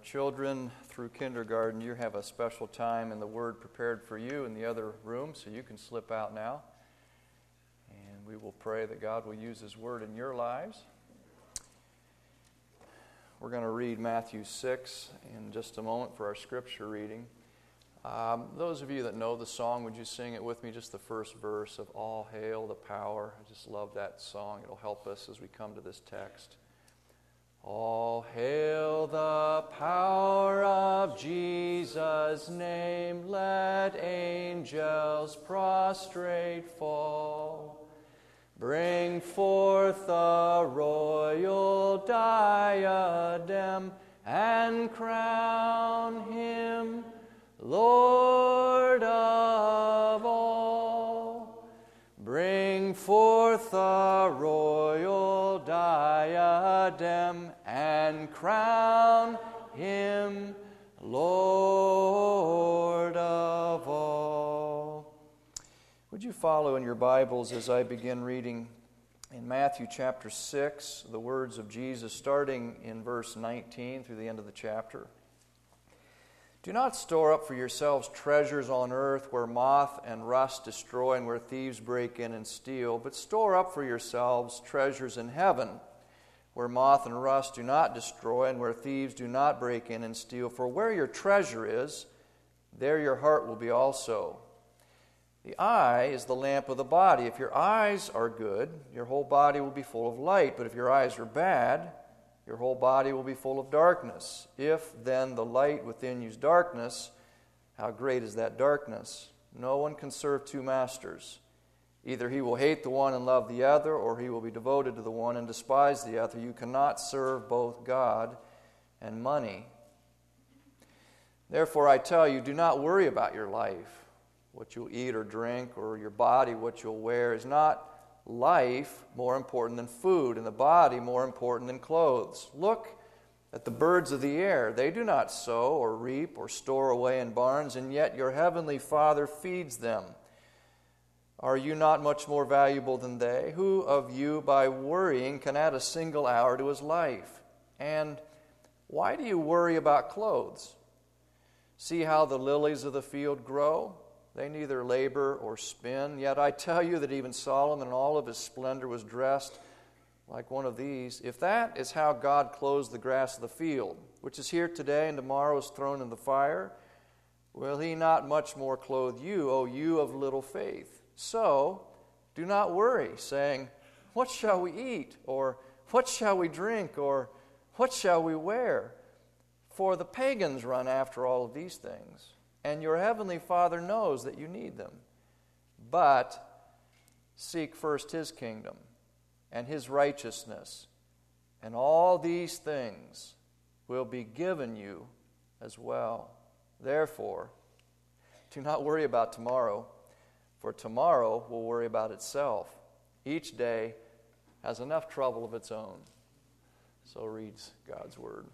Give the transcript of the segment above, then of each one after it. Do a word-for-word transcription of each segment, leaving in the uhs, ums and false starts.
children through kindergarten, you have a special time in the Word prepared for you in the other room, so you can slip out now. And we will pray that God will use His Word in your lives. We're going to read Matthew six in just a moment for our scripture reading. Um, those of you that know the song, would you sing it with me, just the first verse of All Hail the Power? I just love that song. It'll help us as we come to this text. All hail the power of Jesus' name, let angels prostrate fall. Bring forth a royal diadem and crown Him Lord of all. Bring forth a royal diadem and crown Him Lord of all. Would you follow in your Bibles as I begin reading in Matthew chapter six, the words of Jesus, starting in verse nineteen through the end of the chapter. Do not store up for yourselves treasures on earth where moth and rust destroy and where thieves break in and steal, but store up for yourselves treasures in heaven where moth and rust do not destroy and where thieves do not break in and steal. For where your treasure is, there your heart will be also. The eye is the lamp of the body. If your eyes are good, your whole body will be full of light. But if your eyes are bad, your whole body will be full of darkness. If then the light within you is darkness, how great is that darkness? No one can serve two masters. Either he will hate the one and love the other, or he will be devoted to the one and despise the other. You cannot serve both God and money. Therefore I tell you, do not worry about your life, what you'll eat or drink, or your body, what you'll wear. Is not life more important than food, and the body more important than clothes? Look at the birds of the air. They do not sow or reap or store away in barns, and yet your heavenly Father feeds them. Are you not much more valuable than they? Who of you, by worrying, can add a single hour to his life? And why do you worry about clothes? See how the lilies of the field grow? They neither labor or spin. Yet I tell you that even Solomon in all of his splendor was dressed like one of these. If that is how God clothes the grass of the field, which is here today and tomorrow is thrown in the fire, will He not much more clothe you, O you of little faith? So do not worry, saying, what shall we eat? Or what shall we drink? Or what shall we wear? For the pagans run after all of these things, and your heavenly Father knows that you need them. But seek first His kingdom and His righteousness, and all these things will be given you as well. Therefore, do not worry about tomorrow, for tomorrow will worry about itself. Each day has enough trouble of its own. So reads God's Word.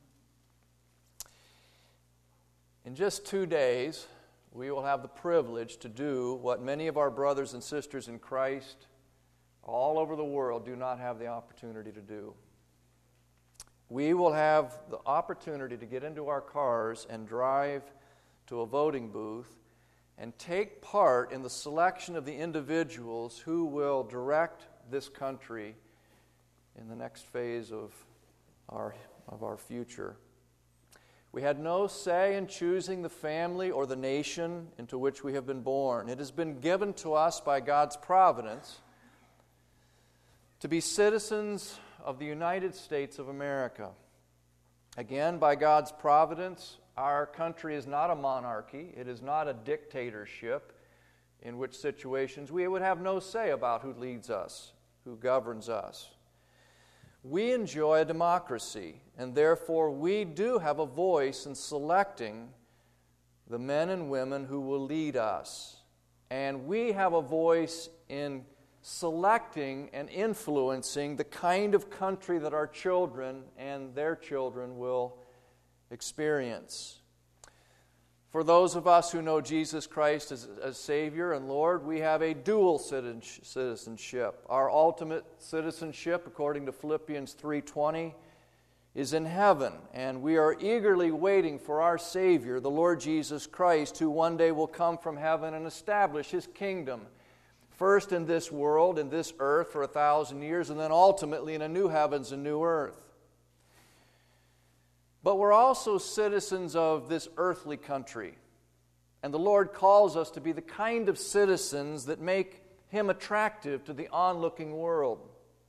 In just two days, we will have the privilege to do what many of our brothers and sisters in Christ all over the world do not have the opportunity to do. We will have the opportunity to get into our cars and drive to a voting booth and take part in the selection of the individuals who will direct this country in the next phase of our, of our future. We had no say in choosing the family or the nation into which we have been born. It has been given to us by God's providence to be citizens of the United States of America. Again, by God's providence, our country is not a monarchy. It is not a dictatorship, in which situations we would have no say about who leads us, who governs us. We enjoy a democracy, and therefore we do have a voice in selecting the men and women who will lead us. And we have a voice in selecting and influencing the kind of country that our children and their children will experience. For those of us who know Jesus Christ as, as Savior and Lord, we have a dual citizenship. Our ultimate citizenship, according to Philippians three twenty, is in heaven, and we are eagerly waiting for our Savior, the Lord Jesus Christ, who one day will come from heaven and establish His kingdom, first in this world, in this earth for a thousand years, and then ultimately in a new heavens and new earth. But we're also citizens of this earthly country, and the Lord calls us to be the kind of citizens that make Him attractive to the onlooking world.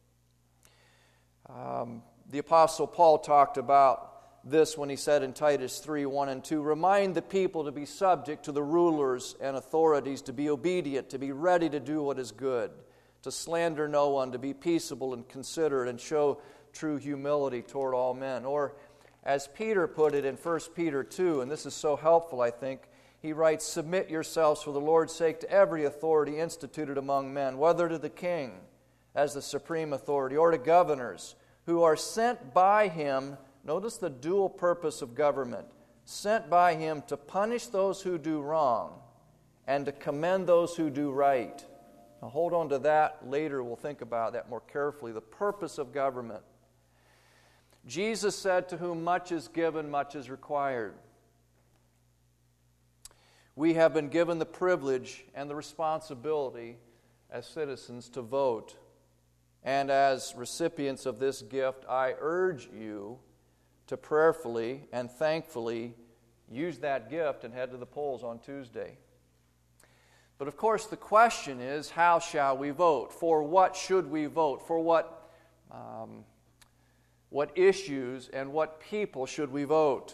Um, the Apostle Paul talked about this when he said in Titus three, one and two, "Remind the people to be subject to the rulers and authorities, to be obedient, to be ready to do what is good, to slander no one, to be peaceable and considerate, and show true humility toward all men." Or, as Peter put it in First Peter two, and this is so helpful, I think, he writes, "Submit yourselves for the Lord's sake to every authority instituted among men, whether to the king as the supreme authority, or to governors who are sent by Him," notice the dual purpose of government, "sent by Him to punish those who do wrong and to commend those who do right." Now hold on to that later. We'll think about that more carefully. The purpose of government. Jesus said, "To whom much is given, much is required." We have been given the privilege and the responsibility as citizens to vote. And as recipients of this gift, I urge you to prayerfully and thankfully use that gift and head to the polls on Tuesday. But of course, the question is, how shall we vote? For what should we vote? For what, um, what issues and what people should we vote?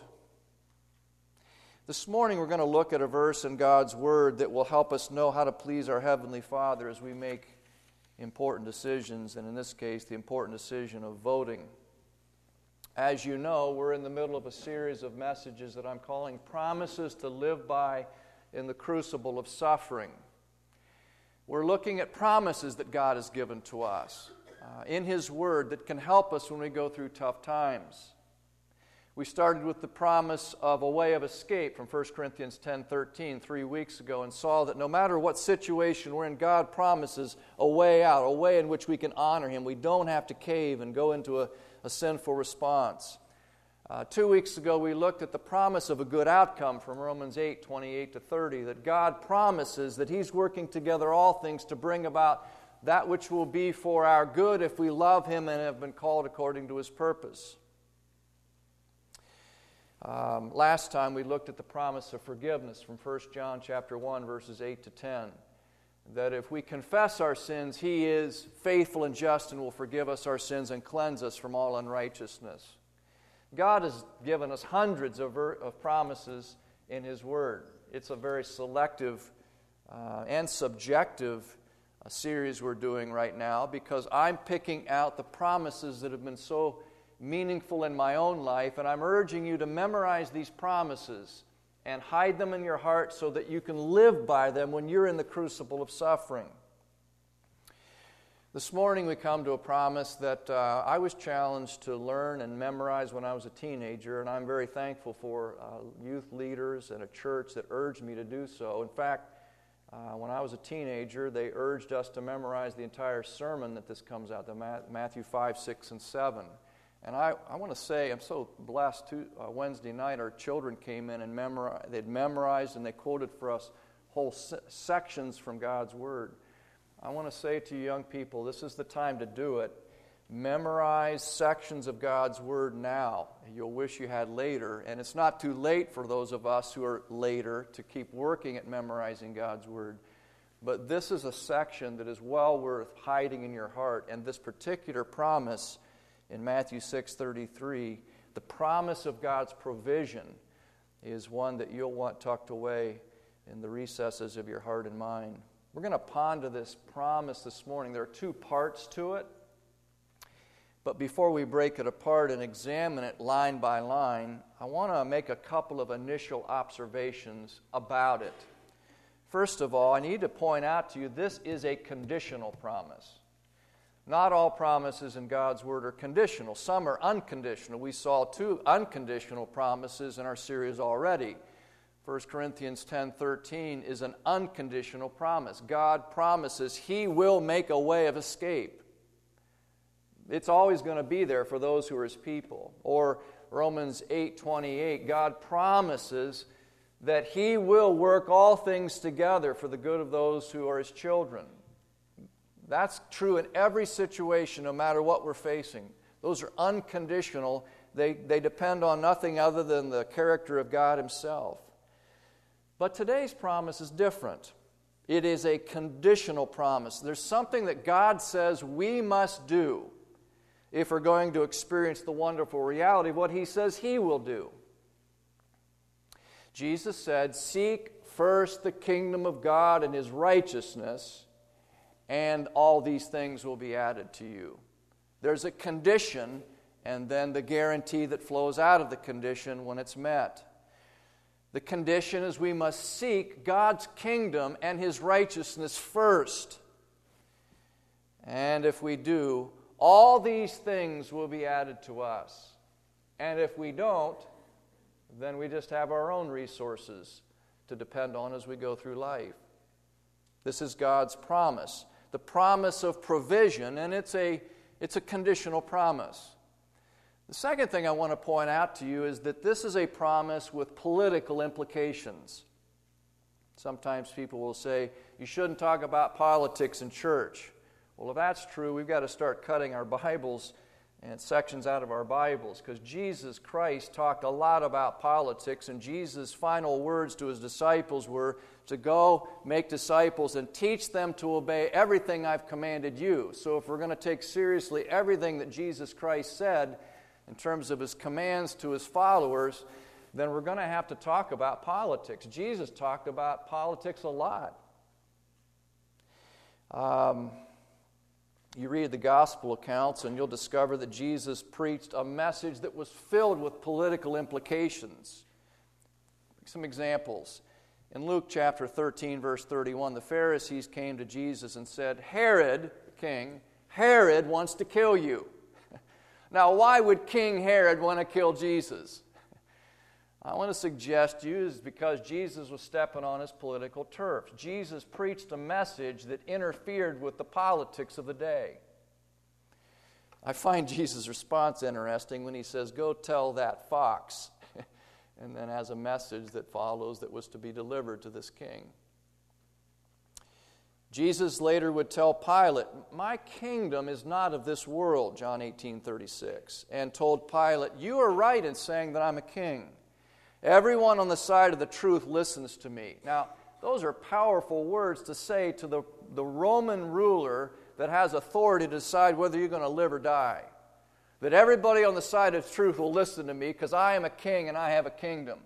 This morning we're going to look at a verse in God's Word that will help us know how to please our Heavenly Father as we make important decisions, and in this case, the important decision of voting. As you know, we're in the middle of a series of messages that I'm calling Promises to Live By in the Crucible of Suffering. We're looking at promises that God has given to us uh, in His Word that can help us when we go through tough times. We started with the promise of a way of escape from First Corinthians ten thirteen three weeks ago, and saw that no matter what situation we're in, God promises a way out, a way in which we can honor Him. We don't have to cave and go into a, a sinful response. Uh, two weeks ago, we looked at the promise of a good outcome from Romans eight twenty-eight to thirty, that God promises that He's working together all things to bring about that which will be for our good if we love Him and have been called according to His purpose. Um, last time we looked at the promise of forgiveness from First John chapter one, verses eight to ten, that if we confess our sins, He is faithful and just and will forgive us our sins and cleanse us from all unrighteousness. God has given us hundreds of, ver- of promises in His Word. It's a very selective uh, and subjective uh, series we're doing right now, because I'm picking out the promises that have been so meaningful in my own life, and I'm urging you to memorize these promises and hide them in your heart so that you can live by them when you're in the crucible of suffering. This morning we come to a promise that uh, I was challenged to learn and memorize when I was a teenager, and I'm very thankful for uh, youth leaders and a church that urged me to do so. In fact, uh, when I was a teenager, they urged us to memorize the entire sermon that this comes out, the Matthew five, six, and seven. And I, I want to say, I'm so blessed. Too, uh, Wednesday night, our children came in and memorized, they'd memorized and they quoted for us whole se- sections from God's Word. I want to say to you young people, this is the time to do it. Memorize sections of God's Word now. You'll wish you had later. And it's not too late for those of us who are later to keep working at memorizing God's Word. But this is a section that is well worth hiding in your heart. And this particular promise in Matthew six thirty-three, the promise of God's provision, is one that you'll want tucked away in the recesses of your heart and mind. We're going to ponder this promise this morning. There are two parts to it. But before we break it apart and examine it line by line, I want to make a couple of initial observations about it. First of all, I need to point out to you this is a conditional promise. Not all promises in God's Word are conditional. Some are unconditional. We saw two unconditional promises in our series already. First Corinthians ten thirteen is an unconditional promise. God promises He will make a way of escape. It's always going to be there for those who are His people. Or Romans eight twenty-eight, God promises that He will work all things together for the good of those who are His children. That's true in every situation, no matter what we're facing. Those are unconditional. They, they depend on nothing other than the character of God Himself. But today's promise is different. It is a conditional promise. There's something that God says we must do if we're going to experience the wonderful reality of what He says He will do. Jesus said, "Seek first the kingdom of God and His righteousness, and all these things will be added to you." There's a condition, and then the guarantee that flows out of the condition when it's met. The condition is we must seek God's kingdom and His righteousness first. And if we do, all these things will be added to us. And if we don't, then we just have our own resources to depend on as we go through life. This is God's promise. The promise of provision, and it's a, it's a conditional promise. The second thing I want to point out to you is that this is a promise with political implications. Sometimes people will say, you shouldn't talk about politics in church. Well, if that's true, we've got to start cutting our Bibles and sections out of our Bibles, because Jesus Christ talked a lot about politics, and Jesus' final words to His disciples were to go make disciples and teach them to obey everything I've commanded you. So if we're going to take seriously everything that Jesus Christ said in terms of His commands to His followers, then we're going to have to talk about politics. Jesus talked about politics a lot. Um... You read the gospel accounts and you'll discover that Jesus preached a message that was filled with political implications. Some examples. In Luke chapter thirteen, verse thirty-one, the Pharisees came to Jesus and said, Herod, the king, Herod wants to kill you. Now, why would King Herod want to kill Jesus? I want to suggest to you is because Jesus was stepping on his political turf. Jesus preached a message that interfered with the politics of the day. I find Jesus' response interesting when He says, go tell that fox, and then has a message that follows that was to be delivered to this king. Jesus later would tell Pilate, my kingdom is not of this world, John eighteen thirty-six, and told Pilate, you are right in saying that I'm a king. Everyone on the side of the truth listens to me. Now, those are powerful words to say to the, the Roman ruler that has authority to decide whether you're going to live or die. That everybody on the side of truth will listen to me because I am a king and I have a kingdom.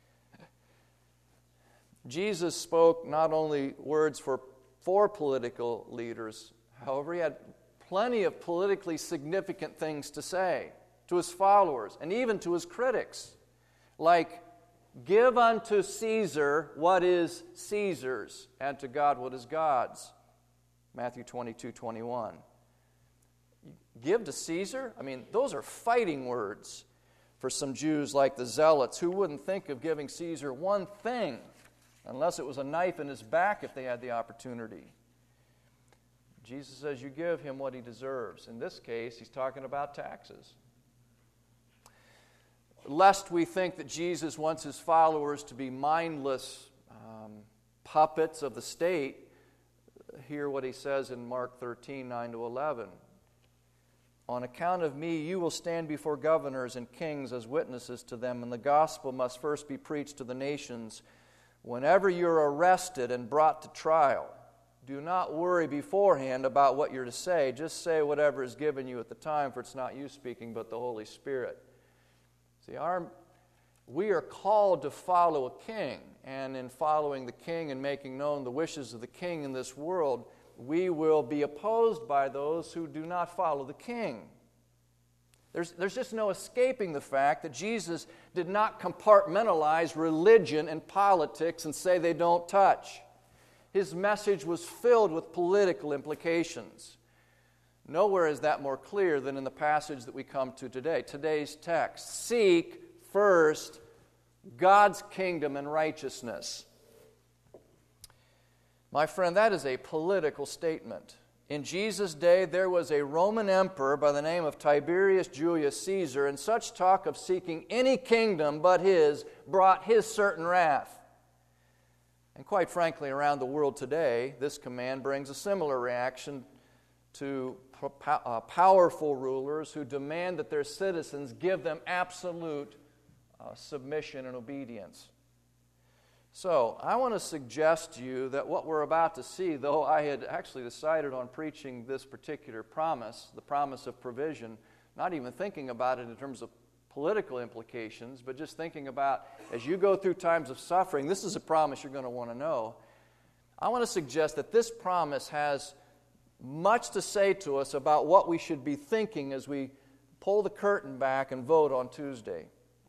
Jesus spoke not only words for, for political leaders, however, He had plenty of politically significant things to say to His followers and even to His critics. Like, give unto Caesar what is Caesar's, and to God what is God's. Matthew twenty-two twenty-one. Give to Caesar? I mean, those are fighting words for some Jews like the Zealots who wouldn't think of giving Caesar one thing unless it was a knife in his back if they had the opportunity. Jesus says you give him what he deserves. In this case, He's talking about taxes. Lest we think that Jesus wants His followers to be mindless um, puppets of the state, hear what He says in Mark thirteen, nine to eleven. On account of me, you will stand before governors and kings as witnesses to them, and the gospel must first be preached to the nations. Whenever you're arrested and brought to trial, do not worry beforehand about what you're to say. Just say whatever is given you at the time, for it's not you speaking, but the Holy Spirit. See, our, we are called to follow a king, and in following the king and making known the wishes of the king in this world, we will be opposed by those who do not follow the king. There's, there's just no escaping the fact that Jesus did not compartmentalize religion and politics and say they don't touch. His message was filled with political implications. Nowhere is that more clear than in the passage that we come to today. Today's text, seek first God's kingdom and righteousness. My friend, that is a political statement. In Jesus' day, there was a Roman emperor by the name of Tiberius Julius Caesar, and such talk of seeking any kingdom but his brought his certain wrath. And quite frankly, around the world today, this command brings a similar reaction to uh, powerful rulers who demand that their citizens give them absolute uh, submission and obedience. So, I want to suggest to you that what we're about to see, though I had actually decided on preaching this particular promise, the promise of provision, not even thinking about it in terms of political implications, but just thinking about as you go through times of suffering, this is a promise you're going to want to know. I want to suggest that this promise has much to say to us about what we should be thinking as we pull the curtain back and vote on Tuesday.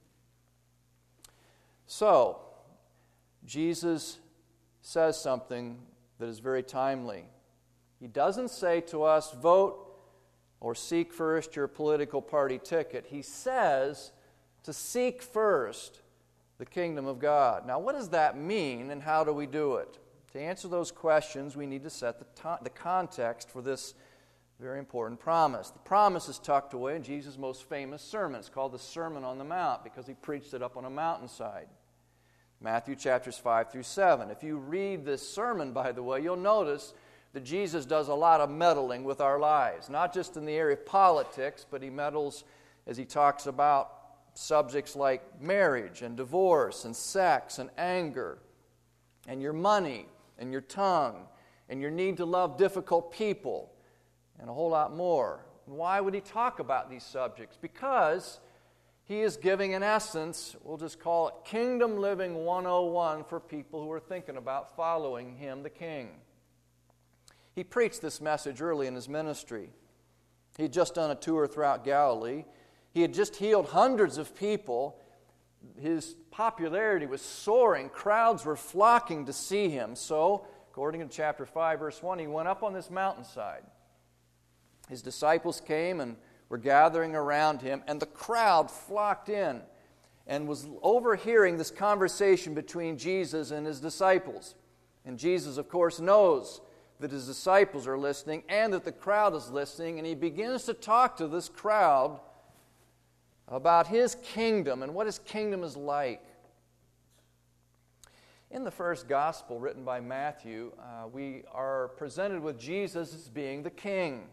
So, Jesus says something that is very timely. He doesn't say to us, vote or seek first your political party ticket. He says to seek first the kingdom of God. Now, what does that mean, and how do we do it? To answer those questions, we need to set the, to- the context for this very important promise. The promise is tucked away in Jesus' most famous sermon. It's called the Sermon on the Mount because he preached it up on a mountainside. Matthew chapters five through seven. If you read this sermon, by the way, you'll notice that Jesus does a lot of meddling with our lives, not just in the area of politics, but he meddles as he talks about subjects like marriage and divorce and sex and anger and your money and your tongue and your need to love difficult people and a whole lot more. Why would he talk about these subjects? Because he is giving, in essence, we'll just call it Kingdom Living one oh one for people who are thinking about following him, the King. He preached this message early in his ministry. He had just done a tour throughout Galilee. He had just healed hundreds of people. His popularity was soaring. Crowds were flocking to see him. So, according to chapter five, verse one, he went up on this mountainside. His disciples came and were gathering around him, and the crowd flocked in and was overhearing this conversation between Jesus and his disciples. And Jesus, of course, knows that his disciples are listening and that the crowd is listening, and he begins to talk to this crowd about his kingdom and what his kingdom is like. In the first gospel written by Matthew, uh, we are presented with Jesus as being the king.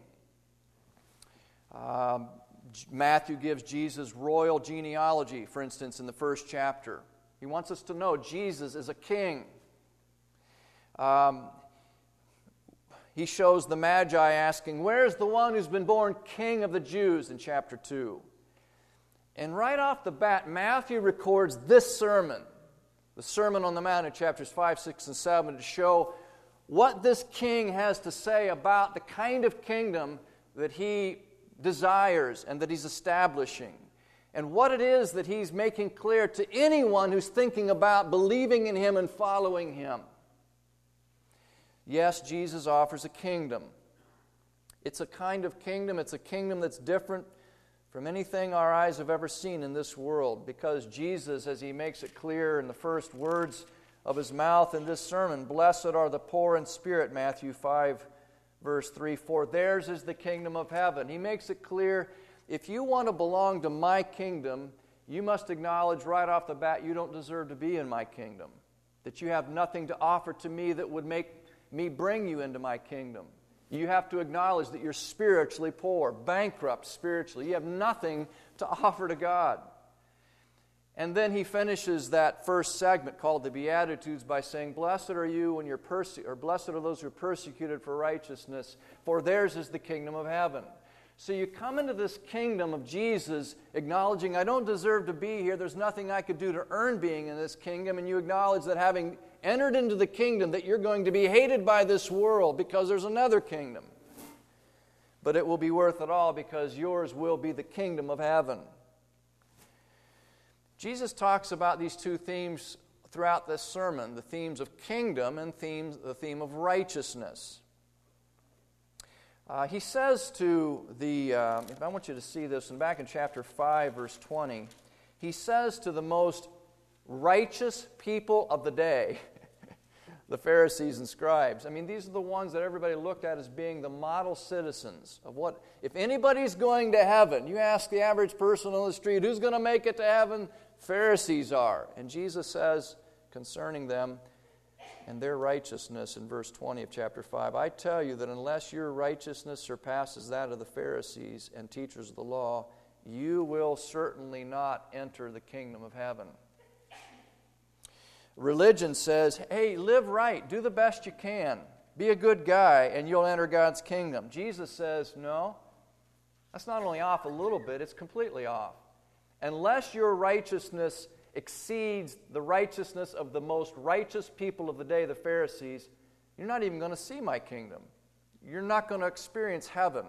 Um, Matthew gives Jesus royal genealogy, for instance, in the first chapter. He wants us to know Jesus is a king. Um, he shows the Magi asking, "Where's the one who's been born King of the Jews?" in chapter two. And right off the bat, Matthew records this sermon, the Sermon on the Mount in chapters five, six, and seven, to show what this king has to say about the kind of kingdom that he desires and that he's establishing, and what it is that he's making clear to anyone who's thinking about believing in him and following him. Yes, Jesus offers a kingdom. It's a kind of kingdom, it's a kingdom that's different from anything our eyes have ever seen in this world, because Jesus, as he makes it clear in the first words of his mouth in this sermon, "Blessed are the poor in spirit," Matthew five, verse three, "for theirs is the kingdom of heaven." He makes it clear, if you want to belong to my kingdom, you must acknowledge right off the bat you don't deserve to be in my kingdom, that you have nothing to offer to me that would make me bring you into my kingdom. You have to acknowledge that you're spiritually poor, bankrupt spiritually. You have nothing to offer to God. And then he finishes that first segment called the Beatitudes by saying, "Blessed are you when you're perse- or blessed are those who are persecuted for righteousness, for theirs is the kingdom of heaven." So you come into this kingdom of Jesus acknowledging, I don't deserve to be here. There's nothing I could do to earn being in this kingdom. And you acknowledge that having entered into the kingdom, that you're going to be hated by this world because there's another kingdom. But it will be worth it all because yours will be the kingdom of heaven. Jesus talks about these two themes throughout this sermon, the themes of kingdom and themes, the theme of righteousness. Uh, he says to the, uh, if I want you to see this, and back in chapter five, verse twenty, he says to the most righteous people of the day, the Pharisees and scribes. I mean, these are the ones that everybody looked at as being the model citizens of what, if anybody's going to heaven, you ask the average person on the street, who's going to make it to heaven? Pharisees are. And Jesus says concerning them and their righteousness in verse twenty of chapter five, I tell you that unless your righteousness surpasses that of the Pharisees and teachers of the law, you will certainly not enter the kingdom of heaven. Religion says, hey, live right, do the best you can, be a good guy, and you'll enter God's kingdom. Jesus says, no, that's not only off a little bit, it's completely off. Unless your righteousness exceeds the righteousness of the most righteous people of the day, the Pharisees, you're not even going to see my kingdom. You're not going to experience heaven.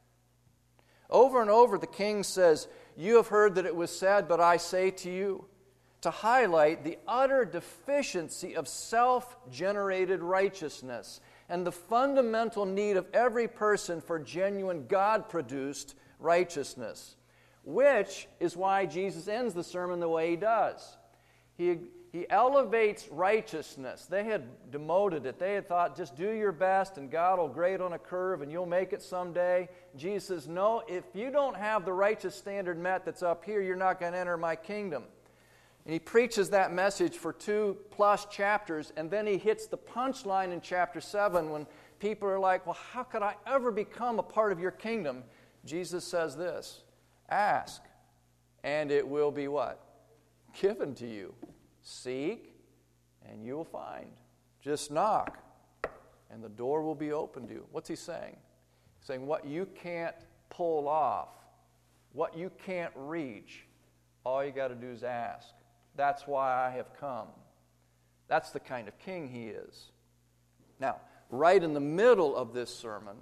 Over and over, the king says, you have heard that it was said, but I say to you, to highlight the utter deficiency of self-generated righteousness and the fundamental need of every person for genuine God-produced righteousness, which is why Jesus ends the sermon the way he does. He, he elevates righteousness. They had demoted it. They had thought, just do your best and God will grade on a curve and you'll make it someday. Jesus says, no, if you don't have the righteous standard met that's up here, you're not going to enter my kingdom. And he preaches that message for two plus chapters, and then he hits the punchline in chapter seven when people are like, well, how could I ever become a part of your kingdom? Jesus says this, ask, and it will be what? Given to you. Seek, and you will find. Just knock, and the door will be opened to you. What's he saying? He's saying what you can't pull off, what you can't reach, all you got to do is ask. That's why I have come. That's the kind of king he is. Now, right in the middle of this sermon,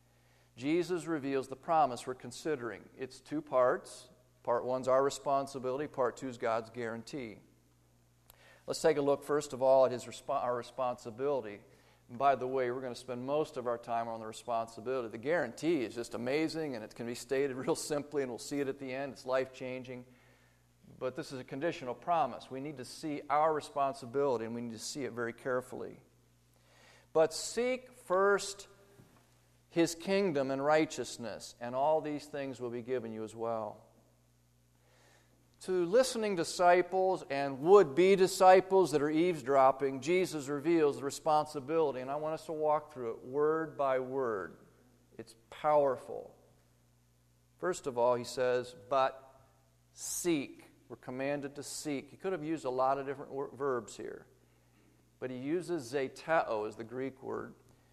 Jesus reveals the promise we're considering. It's two parts. Part one's our responsibility. Part two is God's guarantee. Let's take a look, first of all, at his resp- our responsibility. And by the way, we're going to spend most of our time on the responsibility. The guarantee is just amazing, and it can be stated real simply, and we'll see it at the end. It's life-changing. But this is a conditional promise. We need to see our responsibility, and we need to see it very carefully. But seek first his kingdom and righteousness, and all these things will be given you as well. To listening disciples and would-be disciples that are eavesdropping, Jesus reveals the responsibility, and I want us to walk through it word by word. It's powerful. First of all, he says, but seek. We're commanded to seek. He could have used a lot of different wor- verbs here, but he uses zeteo as the Greek word.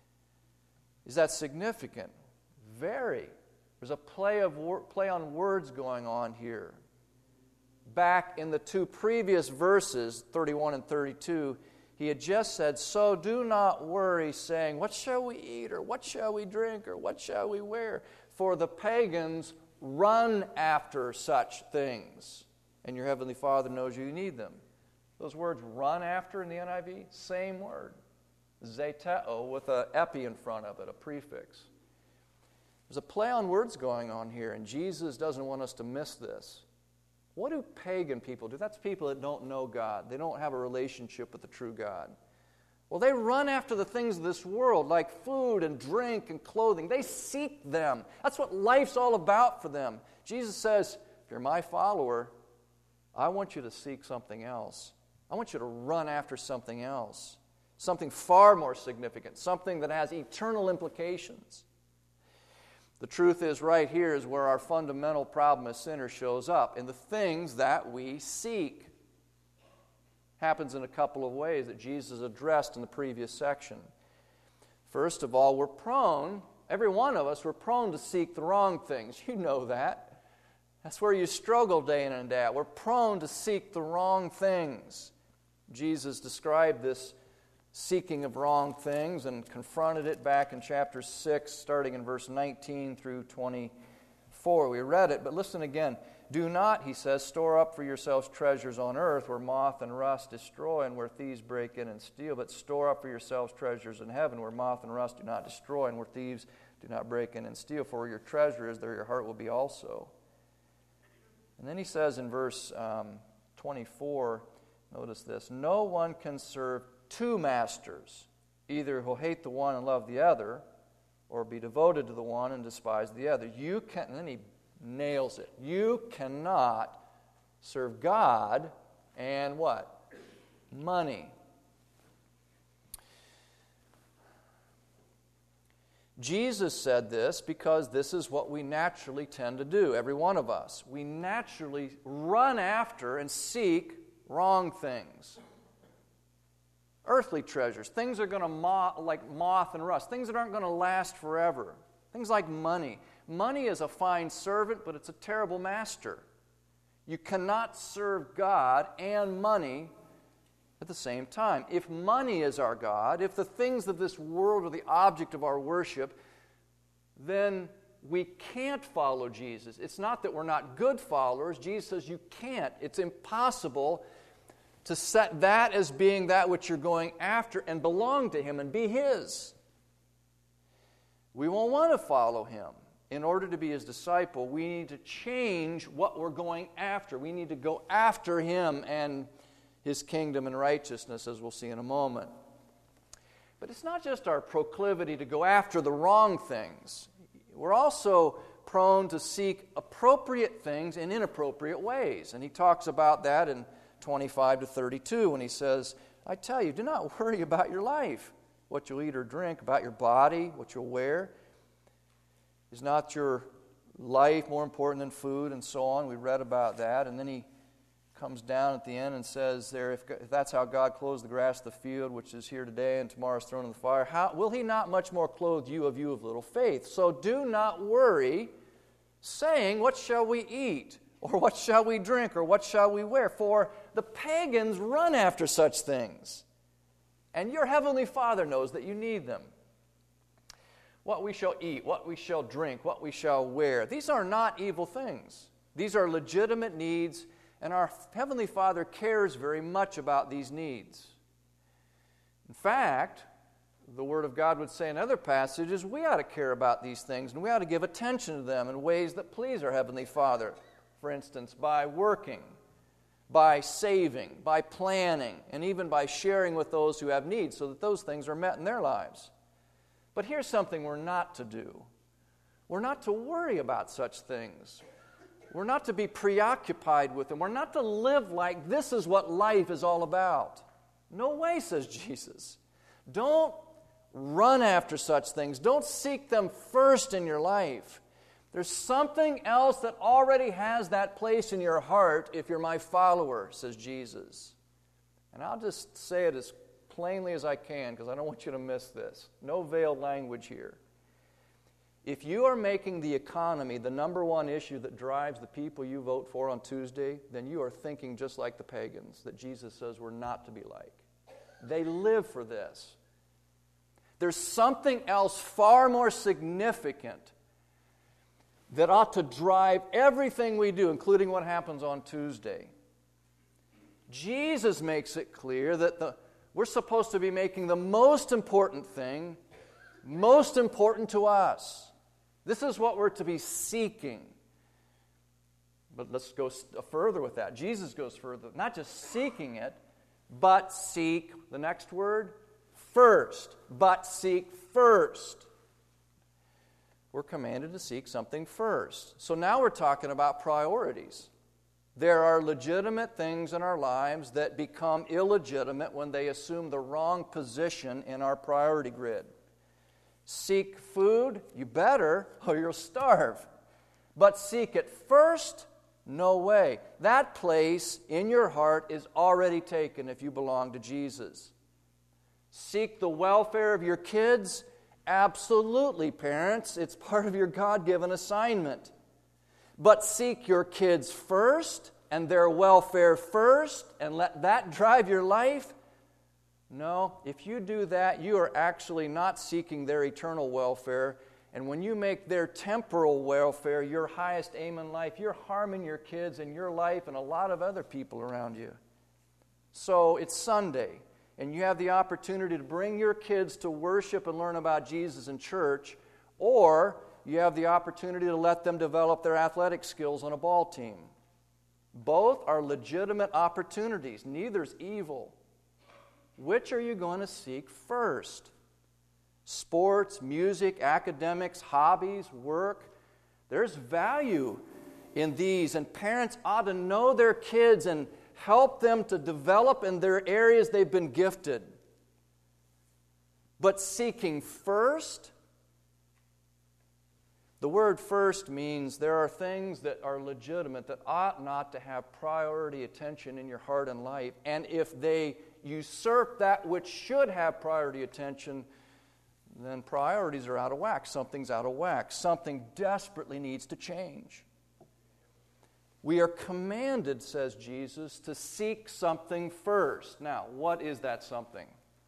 Is that significant? Very. There's a play of wor- play on words going on here. Back in the two previous verses, thirty-one and thirty-two, he had just said, so do not worry, saying, what shall we eat, or what shall we drink, or what shall we wear? For the pagans run after such things, and your heavenly Father knows you need them. Those words, run after in the N I V, same word. Zeteo with an epi in front of it, a prefix. There's a play on words going on here, and Jesus doesn't want us to miss this. What do pagan people do? That's people that don't know God. They don't have a relationship with the true God. Well, they run after the things of this world, like food and drink and clothing. They seek them. That's what life's all about for them. Jesus says, if you're my follower, I want you to seek something else. I want you to run after something else. Something far more significant. Something that has eternal implications. The truth is, right here is where our fundamental problem as sinners shows up, in the things that we seek. Happens in a couple of ways that Jesus addressed in the previous section. First of all, we're prone, every one of us, we're prone to seek the wrong things. You know that. That's where you struggle day in and day out. We're prone to seek the wrong things. Jesus described this seeking of wrong things and confronted it back in chapter six, starting in verse nineteen through twenty-four. We read it, but listen again. Do not, he says, store up for yourselves treasures on earth where moth and rust destroy and where thieves break in and steal, but store up for yourselves treasures in heaven where moth and rust do not destroy and where thieves do not break in and steal. For where your treasure is, there your heart will be also. And then he says in verse um, twenty-four, notice this, no one can serve two masters. Either he'll hate the one and love the other, or be devoted to the one and despise the other. You can, and then he nails it. You cannot serve God and what? Money. Jesus said this because this is what we naturally tend to do, every one of us. We naturally run after and seek wrong things. Earthly treasures, things are going to moth, like moth and rust, things that aren't going to last forever. Things like money. Money is a fine servant, but it's a terrible master. You cannot serve God and money at the same time. If money is our God, if the things of this world are the object of our worship, then we can't follow Jesus. It's not that we're not good followers. Jesus says you can't. It's impossible to set that as being that which you're going after and belong to Him and be His. We won't want to follow Him. In order to be His disciple, we need to change what we're going after. We need to go after Him and His kingdom and righteousness, as we'll see in a moment. But it's not just our proclivity to go after the wrong things. We're also prone to seek appropriate things in inappropriate ways. And he talks about that in twenty-five to thirty-two when he says, I tell you, do not worry about your life, what you'll eat or drink, about your body, what you'll wear. Is not your life more important than food, and so on? We read about that. And then he comes down at the end and says there, if, if that's how God clothes the grass of the field, which is here today and tomorrow is thrown in the fire, how will He not much more clothe you of you of little faith? So do not worry, saying, what shall we eat? Or what shall we drink? Or what shall we wear? For the pagans run after such things, and your heavenly Father knows that you need them. What we shall eat, what we shall drink, what we shall wear. These are not evil things. These are legitimate needs, and our Heavenly Father cares very much about these needs. In fact, the Word of God would say in other passages, we ought to care about these things, and we ought to give attention to them in ways that please our Heavenly Father. For instance, by working, by saving, by planning, and even by sharing with those who have needs so that those things are met in their lives. But here's something we're not to do. We're not to worry about such things. We're not to be preoccupied with them. We're not to live like this is what life is all about. No way, says Jesus. Don't run after such things. Don't seek them first in your life. There's something else that already has that place in your heart if you're my follower, says Jesus. And I'll just say it as plainly as I can, because I don't want you to miss this. No veiled language here. If you are making the economy the number one issue that drives the people you vote for on Tuesday, then you are thinking just like the pagans that Jesus says we're not to be like. They live for this. There's something else far more significant that ought to drive everything we do, including what happens on Tuesday. Jesus makes it clear that the We're supposed to be making the most important thing most important to us. This is what we're to be seeking. But let's go further with that. Jesus goes further. Not just seeking it, but seek, the next word, first. But seek first. We're commanded to seek something first. So now we're talking about priorities. There are legitimate things in our lives that become illegitimate when they assume the wrong position in our priority grid. Seek food, you better, or you'll starve. But seek it first, no way. That place in your heart is already taken if you belong to Jesus. Seek the welfare of your kids, absolutely, parents. It's part of your God-given assignment. But seek your kids first and their welfare first and let that drive your life? No, if you do that, you are actually not seeking their eternal welfare. And when you make their temporal welfare your highest aim in life, you're harming your kids and your life and a lot of other people around you. So it's Sunday, and you have the opportunity to bring your kids to worship and learn about Jesus in church, or you have the opportunity to let them develop their athletic skills on a ball team. Both are legitimate opportunities. Neither's evil. Which are you going to seek first? Sports, music, academics, hobbies, work. There's value in these, and parents ought to know their kids and help them to develop in their areas they've been gifted. But seeking first, the word first means there are things that are legitimate that ought not to have priority attention in your heart and life. And if they usurp that which should have priority attention, then priorities are out of whack. Something's out of whack. Something desperately needs to change. We are commanded, says Jesus, to seek something first. Now, what is that something?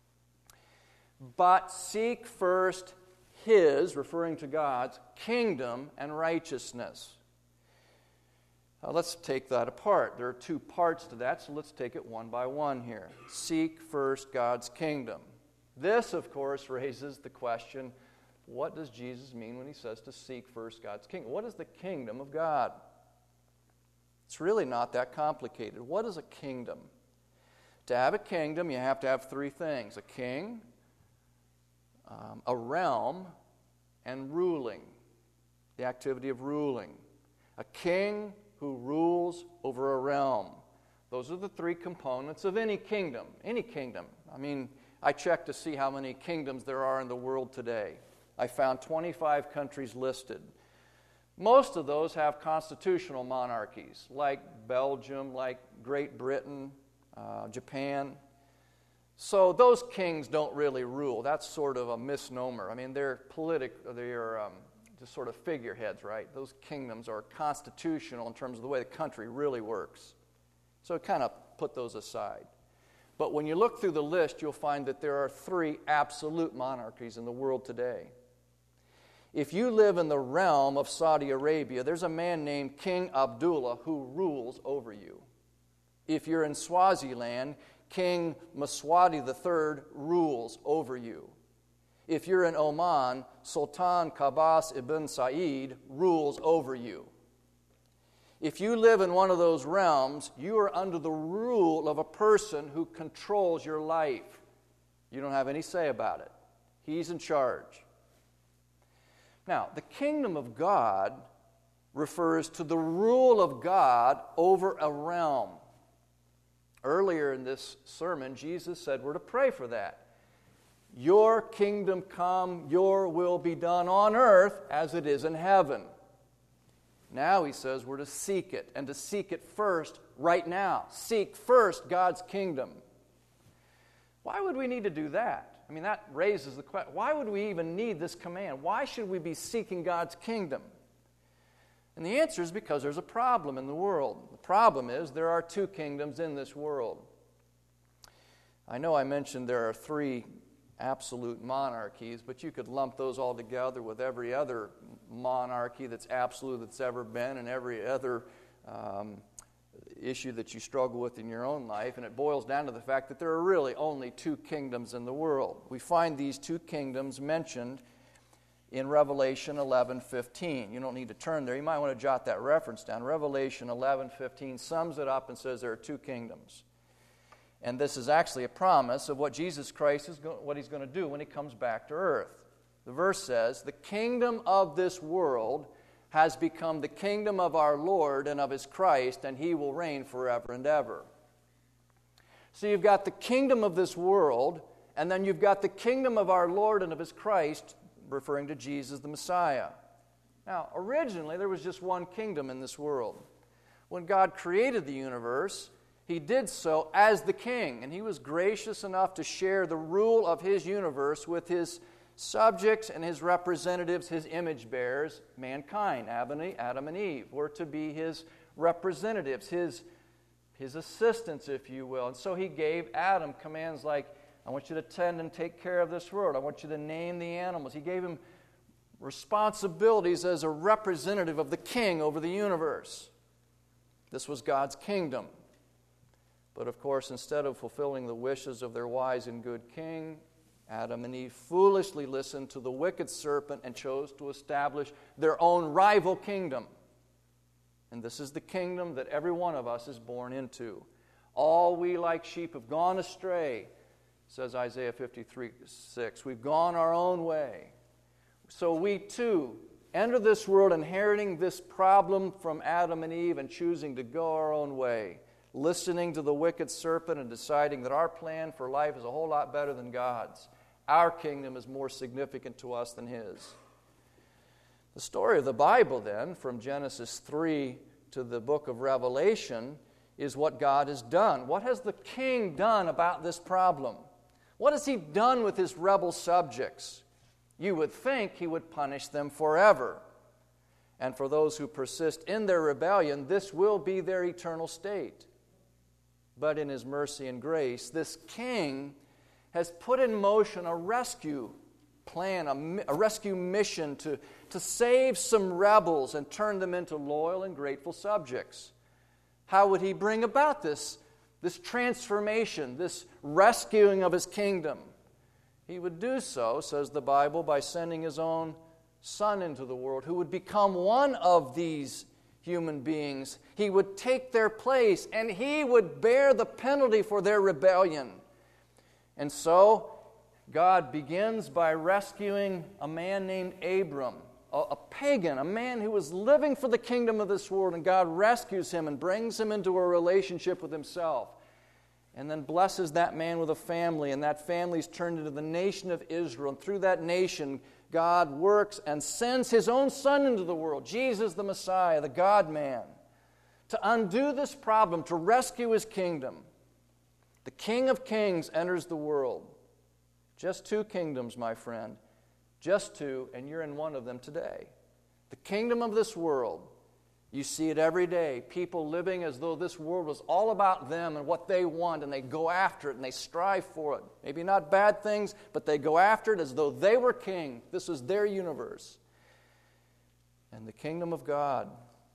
But seek first His, referring to God's, kingdom and righteousness. Now, let's take that apart. There are two parts to that, so let's take it one by one here. Seek first God's kingdom. This, of course, raises the question, what does Jesus mean when He says to seek first God's kingdom? What is the kingdom of God? It's really not that complicated. What is a kingdom? To have a kingdom, you have to have three things: a king, um, a realm, and ruling. The activity of ruling. A king who rules over a realm. Those are the three components of any kingdom. Any kingdom. I mean, I checked to see how many kingdoms there are in the world today. I found twenty-five countries listed. Most of those have constitutional monarchies, like Belgium, like Great Britain, uh, Japan. So those kings don't really rule. That's sort of a misnomer. I mean, they're politic, they're um, just sort of figureheads, right? Those kingdoms are constitutional in terms of the way the country really works. So kind of put those aside. But when you look through the list, you'll find that there are three absolute monarchies in the world today. If you live in the realm of Saudi Arabia, there's a man named King Abdullah who rules over you. If you're in Swaziland, King Mswati the third rules over you. If you're in Oman, Sultan Qaboos ibn Said rules over you. If you live in one of those realms, you are under the rule of a person who controls your life. You don't have any say about it. He's in charge. Now, the kingdom of God refers to the rule of God over a realm. Earlier in this sermon, Jesus said we're to pray for that. Your kingdom come, your will be done on earth as it is in heaven. Now he says we're to seek it, and to seek it first right now. Seek first God's kingdom. Why would we need to do that? I mean, that raises the question, why would we even need this command? Why should we be seeking God's kingdom? And the answer is because there's a problem in the world. The problem is there are two kingdoms in this world. I know I mentioned there are three absolute monarchies, but you could lump those all together with every other monarchy that's absolute that's ever been, and every other um, issue that you struggle with in your own life, and it boils down to the fact that there are really only two kingdoms in the world. We find these two kingdoms mentioned in Revelation eleven fifteen. You don't need to turn there. You might want to jot that reference down. Revelation eleven fifteen sums it up and says there are two kingdoms. And this is actually a promise of what Jesus Christ is go- what He's going to do when He comes back to earth. The verse says, "The kingdom of this world has become the kingdom of our Lord and of His Christ, and He will reign forever and ever." So you've got the kingdom of this world, and then you've got the kingdom of our Lord and of His Christ, referring to Jesus the Messiah. Now, originally there was just one kingdom in this world. When God created the universe, He did so as the king, and He was gracious enough to share the rule of His universe with His subjects and His representatives, His image bearers, mankind. Adam and Eve were to be His representatives, His, his assistants, if you will. And so He gave Adam commands like, I want you to tend and take care of this world. I want you to name the animals. He gave him responsibilities as a representative of the king over the universe. This was God's kingdom. But of course, instead of fulfilling the wishes of their wise and good king, Adam and Eve foolishly listened to the wicked serpent and chose to establish their own rival kingdom. And this is the kingdom that every one of us is born into. All we like sheep have gone astray. says Isaiah fifty-three six. We've gone our own way. So we too enter this world inheriting this problem from Adam and Eve and choosing to go our own way, listening to the wicked serpent and deciding that our plan for life is a whole lot better than God's. Our kingdom is more significant to us than His. The story of the Bible, then, from Genesis three to the book of Revelation, is what God has done. What has the king done about this problem? What has He done with His rebel subjects? You would think He would punish them forever. And for those who persist in their rebellion, this will be their eternal state. But in His mercy and grace, this king has put in motion a rescue plan, a, a rescue mission to, to save some rebels and turn them into loyal and grateful subjects. How would He bring about this, this transformation, this rescuing of His kingdom? He would do so, says the Bible, by sending His own Son into the world, who would become one of these human beings. He would take their place, and He would bear the penalty for their rebellion. And so, God begins by rescuing a man named Abram, a, a pagan, a man who was living for the kingdom of this world, and God rescues him and brings him into a relationship with Himself, and then blesses that man with a family, and that family is turned into the nation of Israel, and through that nation, God works and sends His own Son into the world, Jesus the Messiah, the God-man, to undo this problem, to rescue His kingdom. The King of Kings enters the world. Just two kingdoms, my friend. Just two, and you're in one of them today. The kingdom of this world. You see it every day. People living as though this world was all about them and what they want, and they go after it and they strive for it. Maybe not bad things, but they go after it as though they were king. This is their universe. And the kingdom of God.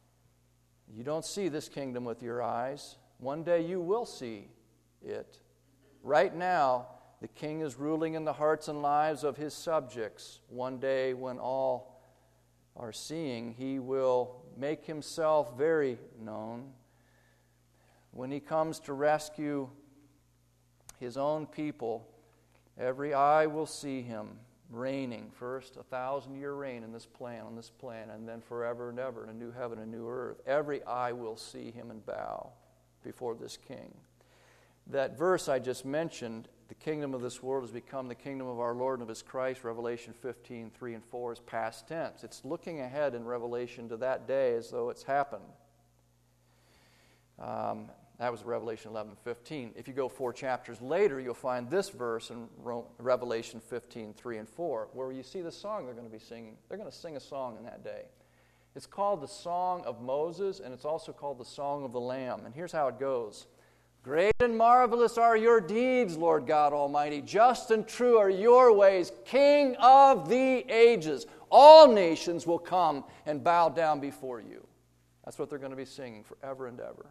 You don't see this kingdom with your eyes. One day you will see it. Right now, the king is ruling in the hearts and lives of his subjects. One day, when all are seeing, He will make Himself very known. When He comes to rescue His own people, every eye will see Him reigning. First, a thousand-year reign in this plan, on this plan, and then forever and ever in a new heaven and new earth. Every eye will see Him and bow before this king. That verse I just mentioned, the kingdom of this world has become the kingdom of our Lord and of His Christ, Revelation fifteen, three and four, is past tense. It's looking ahead in Revelation to that day as though it's happened. Um, that was Revelation eleven, fifteen. If you go four chapters later, you'll find this verse in Revelation fifteen, three and four, where you see the song they're going to be singing. They're going to sing a song in that day. It's called the Song of Moses, and it's also called the Song of the Lamb. And here's how it goes. Great and marvelous are Your deeds, Lord God Almighty. Just and true are Your ways, King of the ages. All nations will come and bow down before You. That's what they're going to be singing forever and ever.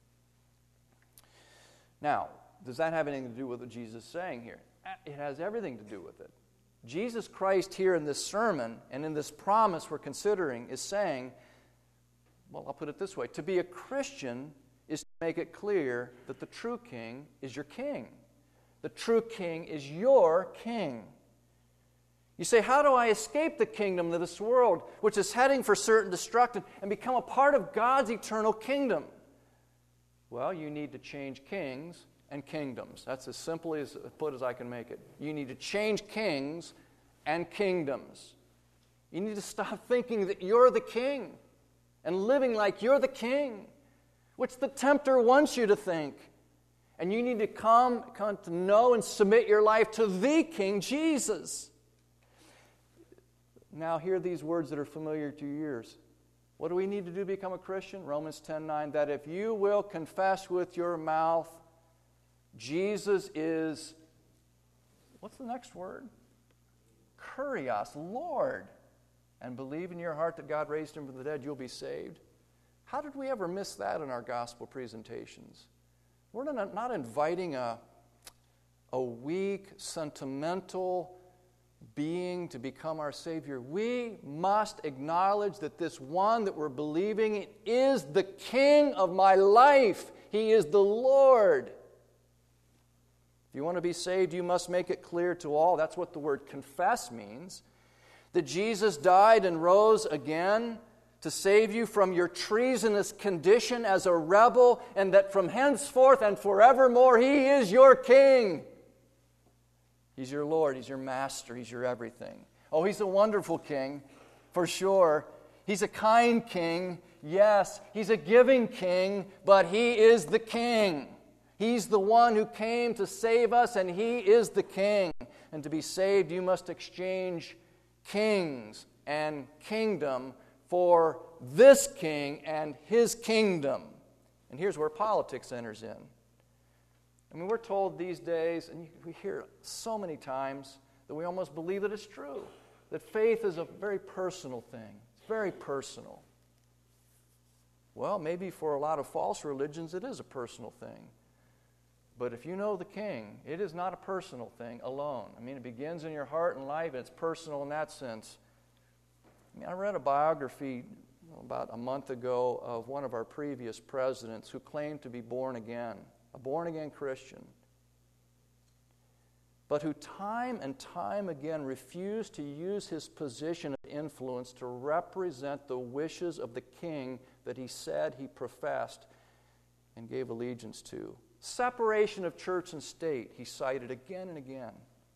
Now, does that have anything to do with what Jesus is saying here? It has everything to do with it. Jesus Christ here in this sermon and in this promise we're considering is saying, well, I'll put it this way, to be a Christian is to make it clear that the true king is your king. The true king is your king. You say, how do I escape the kingdom of this world, which is heading for certain destruction, and become a part of God's eternal kingdom? Well, you need to change kings and kingdoms. That's as simple as put as I can make it. You need to change kings and kingdoms. You need to stop thinking that you're the king and living like you're the king, which the tempter wants you to think. And you need to come, come to know and submit your life to the King Jesus. Now hear these words that are familiar to your ears. What do we need to do to become a Christian? Romans ten nine, that if you will confess with your mouth Jesus is, what's the next word? Kurios, Lord, and believe in your heart that God raised Him from the dead, you'll be saved. How did we ever miss that in our gospel presentations? We're not, not inviting a, a weak, sentimental being to become our Savior. We must acknowledge that this one that we're believing in is the King of my life. He is the Lord. If you want to be saved, you must make it clear to all. That's what the word confess means. That Jesus died and rose again to save you from your treasonous condition as a rebel, and that from henceforth and forevermore He is your King. He's your Lord, He's your Master, He's your everything. Oh, He's a wonderful King, for sure. He's a kind King, yes. He's a giving King, but He is the King. He's the one who came to save us, and He is the King. And to be saved, you must exchange kings and kingdom for this King and His kingdom. And here's where politics enters in. I mean, we're told these days, and we hear it so many times, that we almost believe that it's true, that faith is a very personal thing. It's very personal. Well, maybe for a lot of false religions, it is a personal thing. But if you know the King, it is not a personal thing alone. I mean, it begins in your heart and life, and it's personal in that sense. I mean, I read a biography about a month ago of one of our previous presidents who claimed to be born again, a born-again Christian, but who time and time again refused to use his position of influence to represent the wishes of the King that he said he professed and gave allegiance to. Separation of church and state, he cited again and again.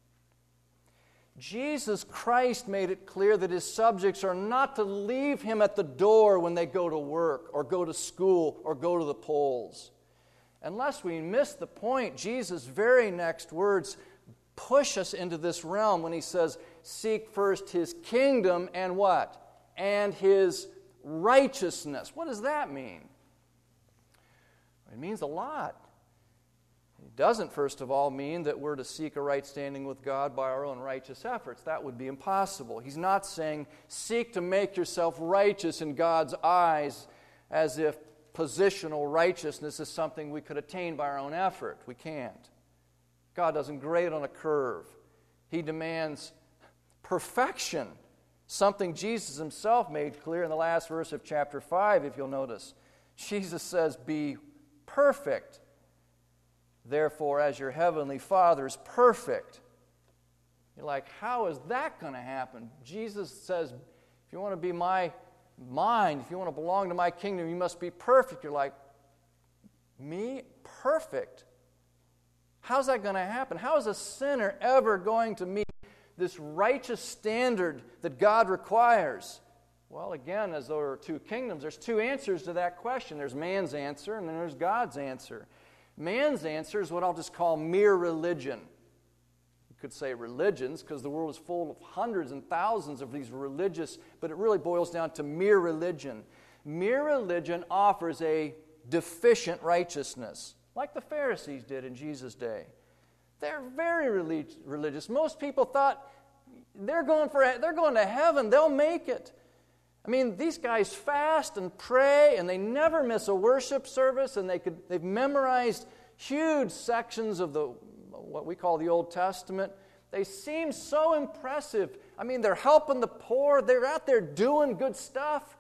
Jesus Christ made it clear that His subjects are not to leave Him at the door when they go to work or go to school or go to the polls. Unless we miss the point, Jesus' very next words push us into this realm when He says, seek first His kingdom and what? And His righteousness. What does that mean? It means a lot. It doesn't, first of all, mean that we're to seek a right standing with God by our own righteous efforts. That would be impossible. He's not saying, seek to make yourself righteous in God's eyes as if positional righteousness is something we could attain by our own effort. We can't. God doesn't grade on a curve. He demands perfection, something Jesus Himself made clear in the last verse of chapter five, if you'll notice. Jesus says, be perfect. Therefore, as your heavenly Father is perfect. You're like, how is that going to happen? Jesus says, if you want to be my mind, if you want to belong to my kingdom, you must be perfect. You're like, me? Perfect? How's that going to happen? How is a sinner ever going to meet this righteous standard that God requires? Well, again, as there are two kingdoms, there's two answers to that question. There's man's answer, and then there's God's answer. Man's answer is what I'll just call mere religion. You could say religions, because the world is full of hundreds and thousands of these religious, but it really boils down to mere religion. Mere religion offers a deficient righteousness, like the Pharisees did in Jesus' day. They're very relig- religious. Most people thought they're going for they're going to heaven, they'll make it. I mean, these guys fast and pray, and they never miss a worship service, and they could, they've memorized huge sections of the what we call the Old Testament. They seem so impressive. I mean, they're helping the poor. They're out there doing good stuff.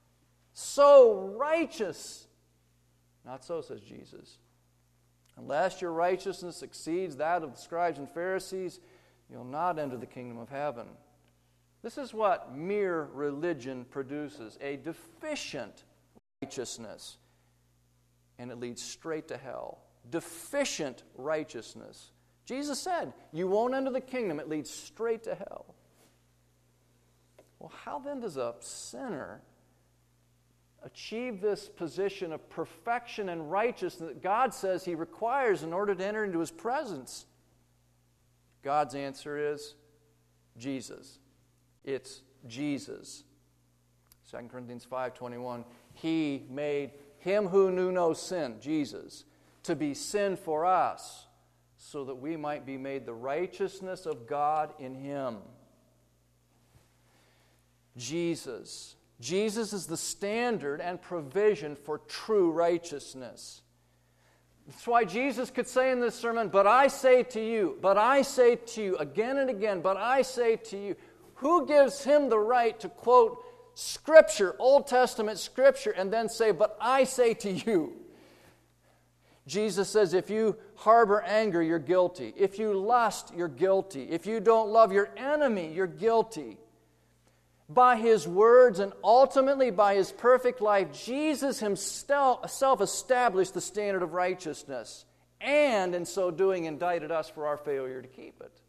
So righteous. Not so, says Jesus. Unless your righteousness exceeds that of the scribes and Pharisees, you'll not enter the kingdom of heaven. This is what mere religion produces, a deficient righteousness, and it leads straight to hell. Deficient righteousness. Jesus said, you won't enter the kingdom, it leads straight to hell. Well, how then does a sinner achieve this position of perfection and righteousness that God says He requires in order to enter into His presence? God's answer is Jesus. It's Jesus. Second Corinthians five twenty-one, He made Him who knew no sin, Jesus, to be sin for us, so that we might be made the righteousness of God in Him. Jesus. Jesus is the standard and provision for true righteousness. That's why Jesus could say in this sermon, but I say to you, but I say to you, again and again, but I say to you. Who gives Him the right to quote Scripture, Old Testament Scripture, and then say, but I say to you? Jesus says if you harbor anger, you're guilty. If you lust, you're guilty. If you don't love your enemy, you're guilty. By His words and ultimately by His perfect life, Jesus Himself established the standard of righteousness, and in so doing indicted us for our failure to keep it.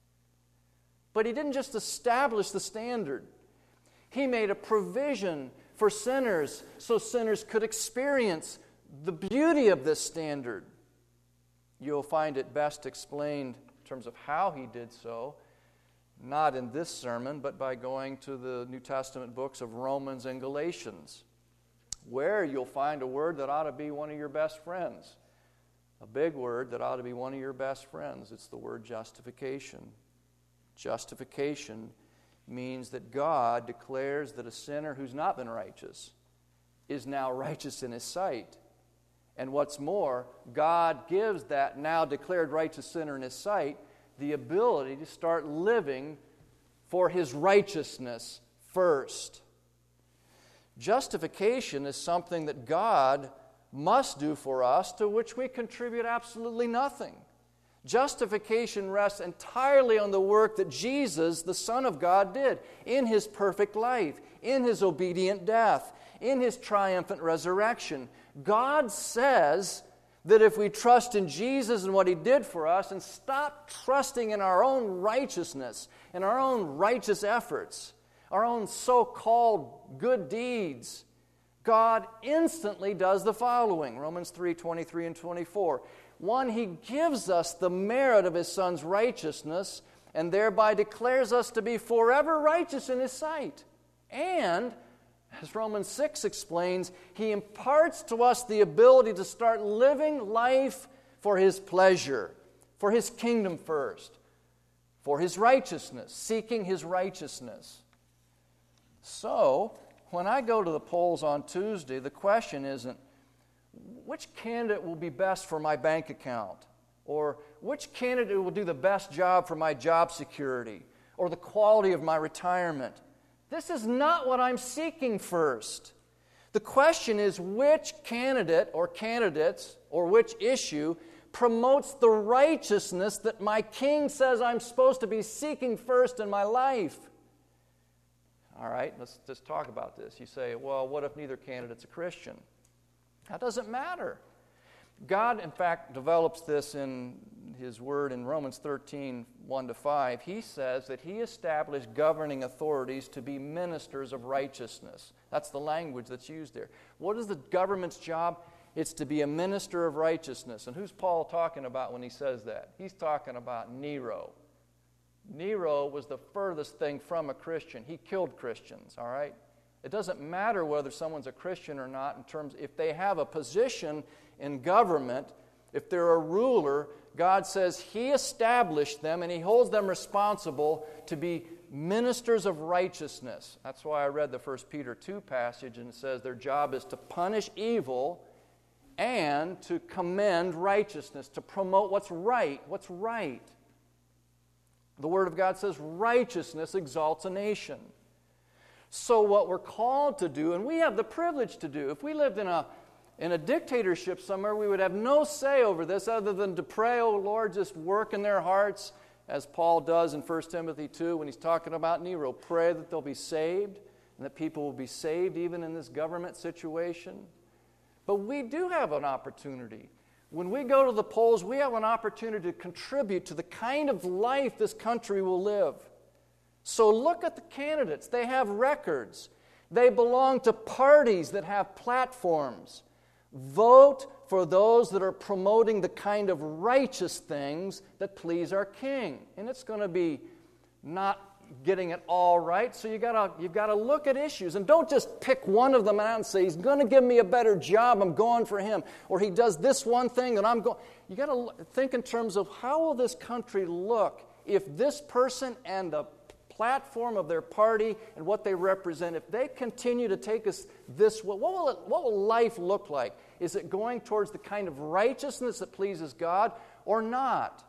But He didn't just establish the standard. He made a provision for sinners so sinners could experience the beauty of this standard. You'll find it best explained in terms of how He did so, not in this sermon, but by going to the New Testament books of Romans and Galatians, where you'll find a word that ought to be one of your best friends. A big word that ought to be one of your best friends. It's the word justification. Justification means that God declares that a sinner who's not been righteous is now righteous in His sight. And what's more, God gives that now declared righteous sinner in His sight the ability to start living for His righteousness first. Justification is something that God must do for us, to which we contribute absolutely nothing. Justification rests entirely on the work that Jesus, the Son of God, did in His perfect life, in His obedient death, in His triumphant resurrection. God says that if we trust in Jesus and what He did for us and stop trusting in our own righteousness and our own righteous efforts, our own so-called good deeds, God instantly does the following. Romans three, twenty-three and twenty-four. One, He gives us the merit of His Son's righteousness and thereby declares us to be forever righteous in His sight. And as Romans six explains, He imparts to us the ability to start living life for His pleasure, for His kingdom first, for His righteousness, seeking His righteousness. So, when I go to the polls on Tuesday, the question isn't, which candidate will be best for my bank account? Or which candidate will do the best job for my job security? Or the quality of my retirement? This is not what I'm seeking first. The question is which candidate or candidates or which issue promotes the righteousness that my King says I'm supposed to be seeking first in my life. All right, let's just talk about this. You say, well, what if neither candidate's a Christian? That doesn't matter. God, in fact, develops this in His Word in Romans thirteen, one to five. He says that He established governing authorities to be ministers of righteousness. That's the language that's used there. What is the government's job? It's to be a minister of righteousness. And who's Paul talking about when he says that? He's talking about Nero. Nero was the furthest thing from a Christian. He killed Christians, all right? It doesn't matter whether someone's a Christian or not in terms, if they have a position in government, if they're a ruler, God says He established them and He holds them responsible to be ministers of righteousness. That's why I read the First Peter two passage and it says their job is to punish evil and to commend righteousness, to promote what's right, what's right. The Word of God says righteousness exalts a nation. So what we're called to do, and we have the privilege to do, if we lived in a in a dictatorship somewhere, we would have no say over this other than to pray, oh Lord, just work in their hearts, as Paul does in First Timothy two when he's talking about Nero. Pray that they'll be saved and that people will be saved even in this government situation. But we do have an opportunity. When we go to the polls, we have an opportunity to contribute to the kind of life this country will live. So look at the candidates. They have records. They belong to parties that have platforms. Vote for those that are promoting the kind of righteous things that please our King. And it's going to be not getting it all right, so you gotta, you've got to look at issues. And don't just pick one of them out and say, he's going to give me a better job, I'm going for him. Or he does this one thing and I'm going... You got to think in terms of how will this country look if this person and the platform of their party and what they represent, if they continue to take us this way, what will, it, what will life look like? Is it going towards the kind of righteousness that pleases God or not?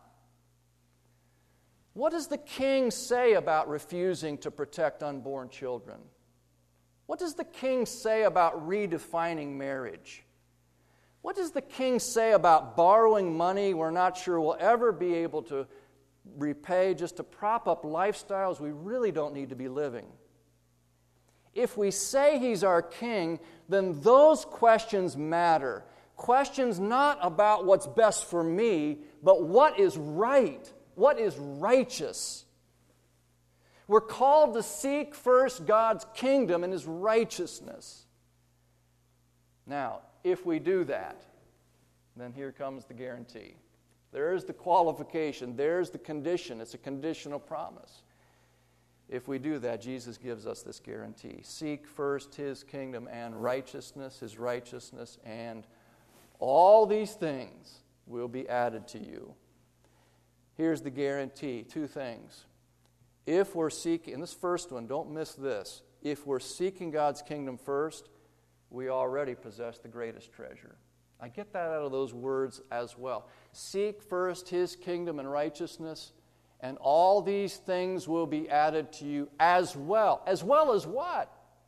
What does the King say about refusing to protect unborn children? What does the King say about redefining marriage? What does the king say about borrowing money we're not sure we'll ever be able to repay just to prop up lifestyles we really don't need to be living? If we say he's our king, then those questions matter. Questions not about what's best for me, but what is right, what is righteous. We're called to seek first God's kingdom and His righteousness. Now, if we do that, then here comes the guarantee. There's the qualification. There's the condition. It's a conditional promise. If we do that, Jesus gives us this guarantee. Seek first His kingdom and righteousness, His righteousness, and all these things will be added to you. Here's the guarantee. Two things. If we're seeking, and this first one, don't miss this. If we're seeking God's kingdom first, we already possess the greatest treasure. I get that out of those words as well. Seek first His kingdom and righteousness, and all these things will be added to you as well. As well as what?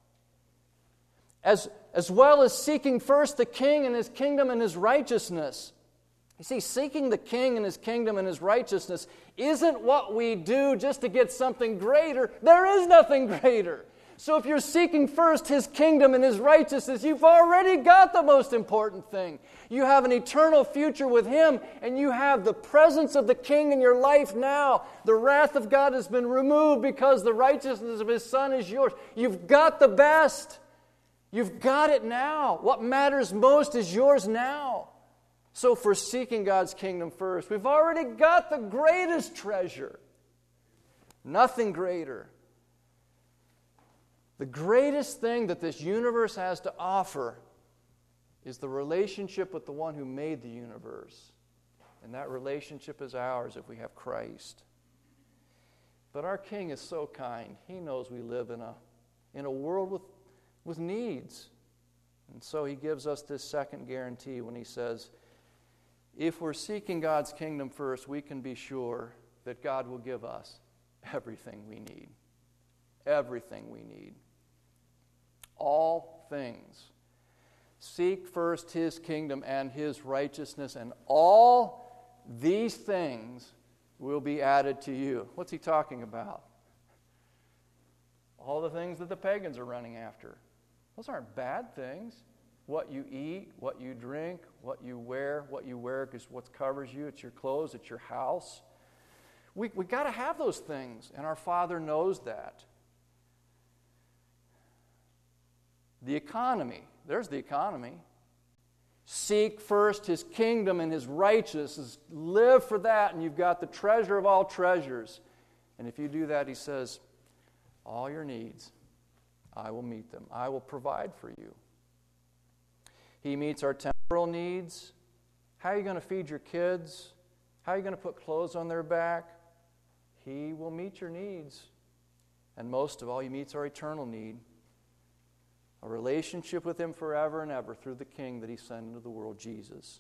As, as well as seeking first the King and His kingdom and His righteousness. You see, seeking the King and His kingdom and His righteousness isn't what we do just to get something greater. There is nothing greater. So if you're seeking first His kingdom and His righteousness, you've already got the most important thing. You have an eternal future with Him, and you have the presence of the King in your life now. The wrath of God has been removed because the righteousness of His Son is yours. You've got the best. You've got it now. What matters most is yours now. So if we're seeking God's kingdom first, we've already got the greatest treasure. Nothing greater. The greatest thing that this universe has to offer is the relationship with the one who made the universe. And that relationship is ours if we have Christ. But our King is so kind. He knows we live in a, in a world with, with needs. And so He gives us this second guarantee when He says, if we're seeking God's kingdom first, we can be sure that God will give us everything we need. Everything we need. All things. Seek first His kingdom and His righteousness, and all these things will be added to you. What's He talking about? All the things that the pagans are running after. Those aren't bad things. What you eat, what you drink, what you wear, what you wear is what covers you. It's your clothes, it's your house. We we got to have those things, and our Father knows that. The economy, there's the economy. Seek first His kingdom and His righteousness. Live for that, and you've got the treasure of all treasures. And if you do that, He says, all your needs, I will meet them. I will provide for you. He meets our temporal needs. How are you going to feed your kids? How are you going to put clothes on their back? He will meet your needs. And most of all, He meets our eternal need. A relationship with Him forever and ever through the King that He sent into the world, Jesus.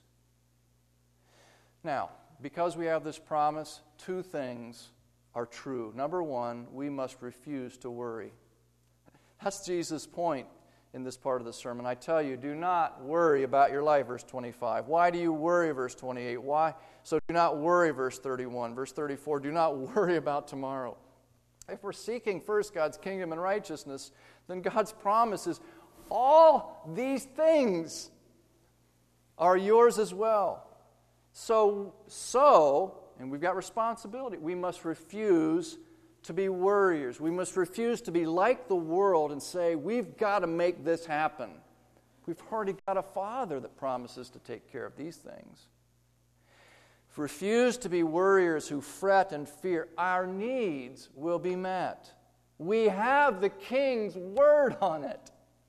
Now, because we have this promise, two things are true. Number one, we must refuse to worry. That's Jesus' point in this part of the sermon. I tell you, do not worry about your life, verse twenty-five. Why do you worry, verse twenty-eight? Why? So do not worry, verse thirty-one. Verse thirty-four, do not worry about tomorrow. If we're seeking first God's kingdom and righteousness, then God's promise is all these things are yours as well. So, so, and we've got responsibility, we must refuse to be worriers. We must refuse to be like the world and say, we've got to make this happen. We've already got a Father that promises to take care of these things. Refuse to be worriers who fret and fear. Our needs will be met. We have the King's word on it.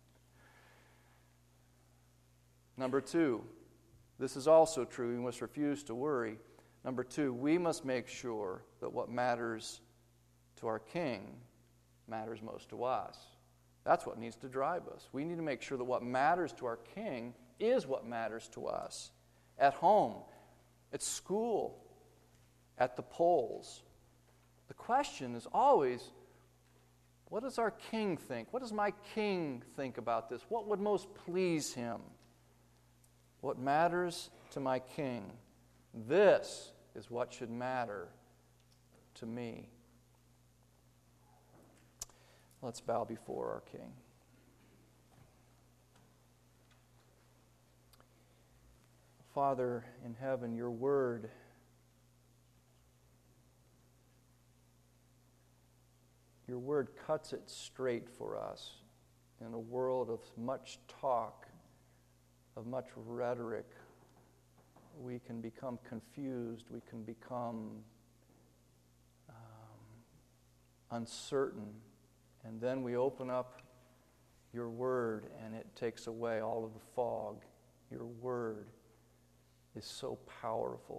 Number two, this is also true. We must refuse to worry. Number two, we must make sure that what matters to our King matters most to us. That's what needs to drive us. We need to make sure that what matters to our King is what matters to us. At home, at school, at the polls. The question is always, what does our King think? What does my King think about this? What would most please Him? What matters to my King, this is what should matter to me. Let's bow before our King. Father in heaven, your word your word cuts it straight for us in a world of much talk, of much rhetoric. We can become confused. We can become um, uncertain. And then we open up your word and it takes away all of the fog. Your word is so powerful.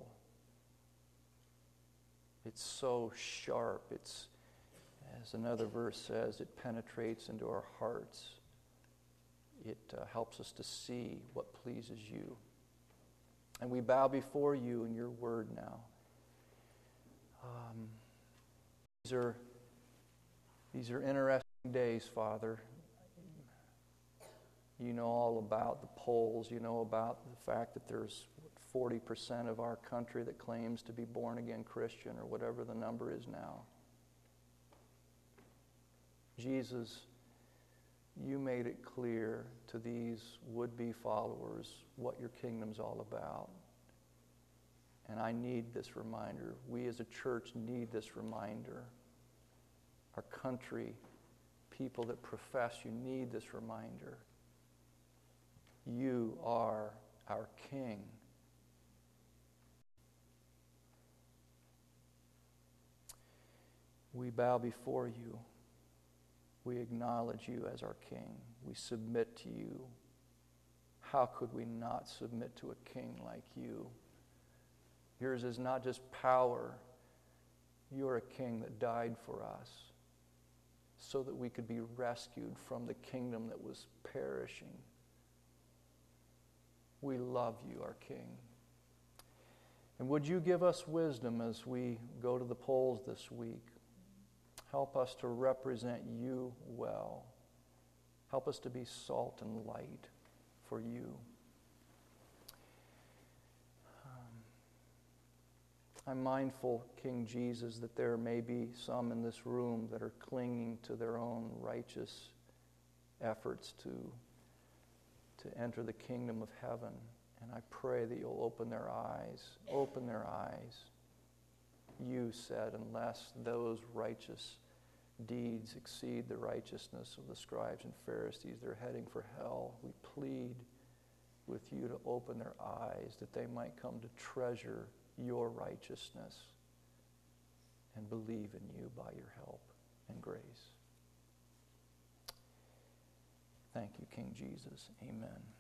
It's so sharp. It's, as another verse says, it penetrates into our hearts. It uh, helps us to see what pleases you. And we bow before you in your word now. Um, these are these are interesting days, Father. You know all about the polls. You know about the fact that there's forty percent of our country that claims to be born-again Christian, or whatever the number is now. Jesus, you made it clear to these would-be followers what your kingdom's all about. And I need this reminder. We as a church need this reminder. Our country, people that profess you, need this reminder. You are our King. We bow before you. We acknowledge you as our King. We submit to you. How could we not submit to a King like you? Yours is not just power. You're a King that died for us so that we could be rescued from the kingdom that was perishing. We love you, our King. And would you give us wisdom as we go to the polls this week? Help us to represent you well. Help us to be salt and light for you. Um, I'm mindful, King Jesus, that there may be some in this room that are clinging to their own righteous efforts to, to enter the kingdom of heaven. And I pray that you'll open their eyes, open their eyes. You said, unless those righteous deeds exceed the righteousness of the scribes and Pharisees, they're heading for hell. We plead with you to open their eyes that they might come to treasure your righteousness and believe in you by your help and grace. Thank you, King Jesus. Amen.